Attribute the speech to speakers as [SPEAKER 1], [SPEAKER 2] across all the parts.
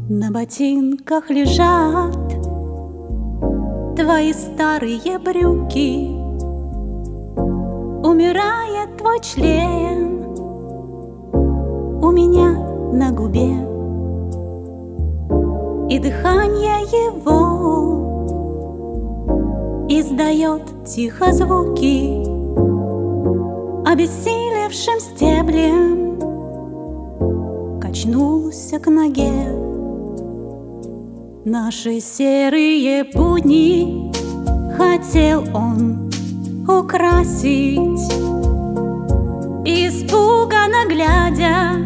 [SPEAKER 1] На ботинках лежат твои старые брюки, умирает твой член у меня на губе, и дыхание его издает тихо звуки обессилевшим стеблем, качнулся к ноге. Наши серые будни хотел он украсить, испуганно глядя,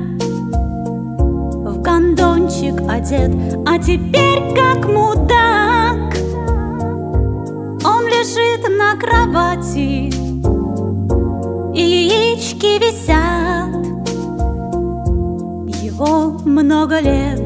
[SPEAKER 1] в гондончик одет, а теперь как мудак он лежит на кровати, и яички висят. Его много лет.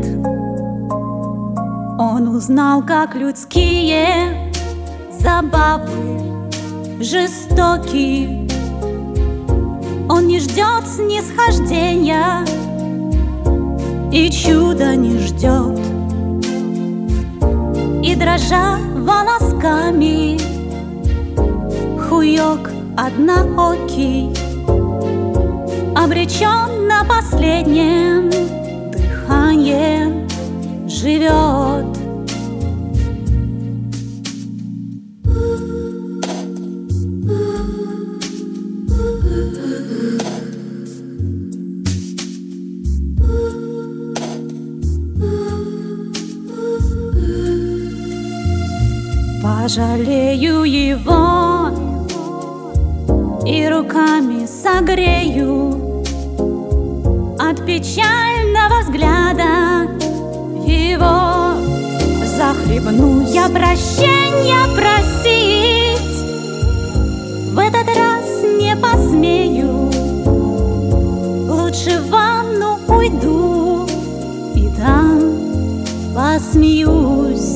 [SPEAKER 1] Он узнал, как людские забавы жестоки. Он не ждет снисхождения и чуда не ждет. И дрожа волосками хуёк одноокий обречен на последнем дыхании живет. Пожалею его и руками согрею от печального взгляда его. Захлебну я прощенья просить, в этот раз не посмею. Лучше в ванну уйду и там посмеюсь.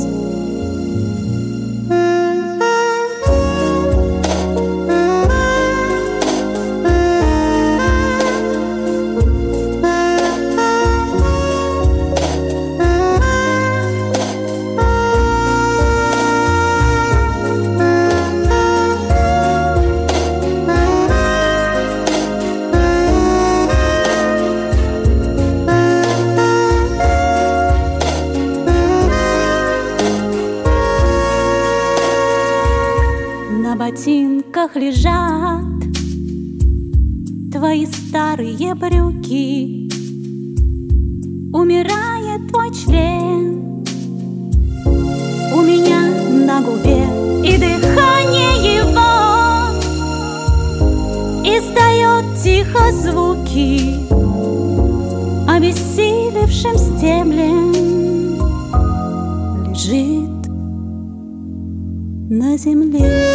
[SPEAKER 1] На ботинках лежат твои старые брюки, умирает твой член у меня на губе, и дыхание его издает тихо звуки обессилевшим стеблем, лежит на земле.